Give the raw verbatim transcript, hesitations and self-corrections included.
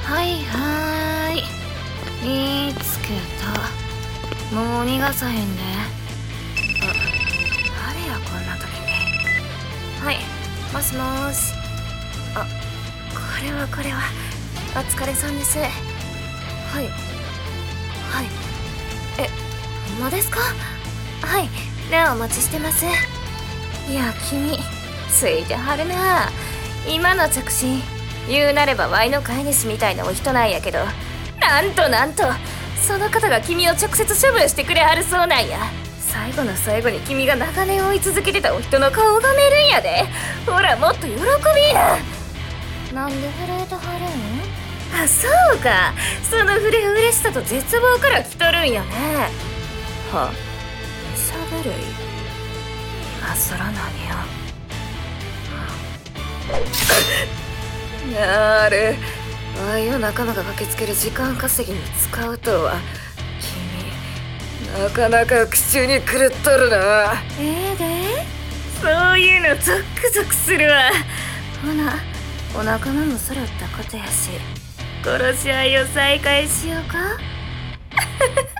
はいはーい、見つけた。もう逃がさへんで。あ、誰やこんな時に。はい、もしもーし。あ、これはこれはお疲れさんです。はいはい、え、ほんまですか？はい、ではお待ちしてます。いや君ついてはるな。今の着信言うなればワイの飼い主みたいなお人なんやけど、なんとなんとその方が君を直接処分してくれはるそうなんや。最後の最後に君が長年追い続けてたお人の顔が見るんやで。ほらもっと喜びや。なんで震えてはるん？あ、そうか、その触れ嬉しさと絶望から来とるんやね。は？むしゃぶるい？今更何を。なる、わいを仲間が駆けつける時間稼ぎに使うとは。君なかなか口中に狂っとるな。ええで、そういうのゾクゾクするわ。ほなお仲間も揃ったことやし、殺し合いを再開しようか。